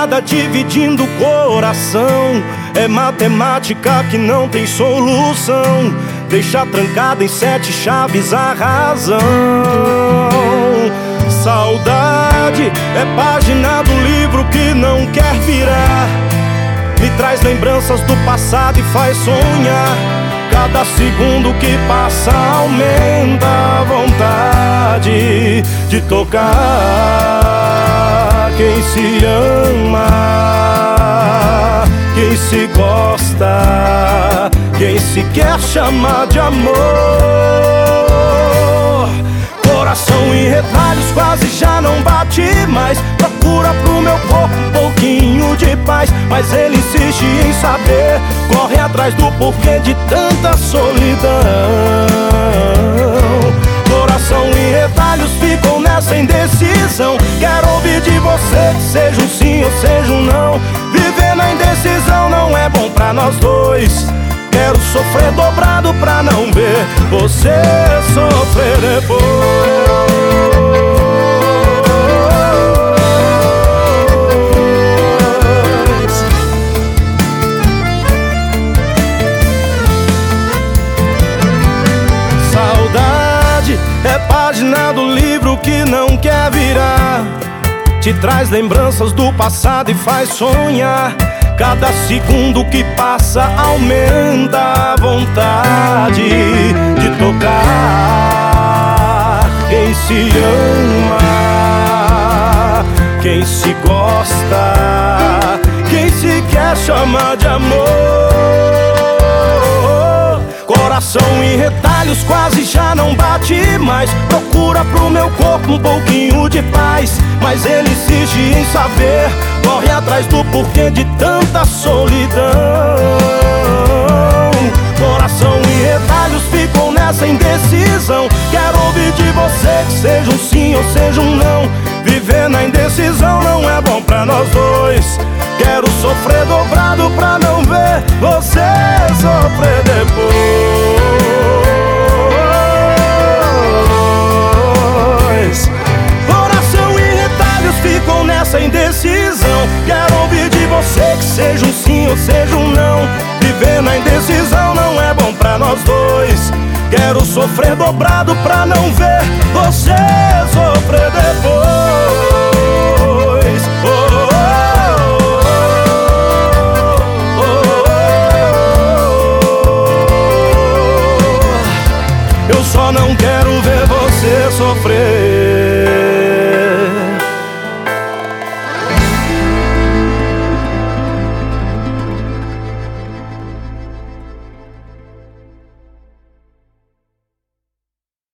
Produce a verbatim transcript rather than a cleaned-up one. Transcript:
espada dividindo o coração. É matemática que não tem solução, deixa trancada em sete chaves a razão. Saudade é página do livro que não quer virar, me traz lembranças do passado e faz sonhar. Cada segundo que passa aumenta a vontade de tocar quem se ama, quem se gosta, quem se quer chamar de amor. Coração em retalhos quase já não bate mais, procura pro meu corpo um pouquinho de paz, mas ele insiste em saber, corre atrás do porquê de tanta solidão. Coração em retalhos ficam nessa indecisão, quero ouvir de você que seja um sim ou seja um não. Viver na indecisão não é bom pra nós dois, quero sofrer dobrado pra não ver você sofrer depois. Saudade é página do livro que não quer virar, te traz lembranças do passado e faz sonhar. Cada segundo que passa aumenta a vontade de tocar quem se ama, quem se gosta, quem se quer chamar de amor. Coração em retalhos quase já não bate mais, procura pro meu corpo um pouquinho de paz, mas ele insiste em saber, corre atrás do porquê de tanta solidão. Coração em retalhos ficam nessa indecisão, quero ouvir de você que seja um sim ou seja um não. Viver na indecisão não é bom pra nós dois, quero sofrer dobrado pra não ver você sofrer depois. Coração em retalhos ficam nessa indecisão, quero ouvir de você que seja um sim ou seja um não. Viver na indecisão não é bom pra nós dois, quero sofrer dobrado pra não ver você sofrer depois. Oh, oh, oh, oh, oh. Eu só não quero ver você sofrer.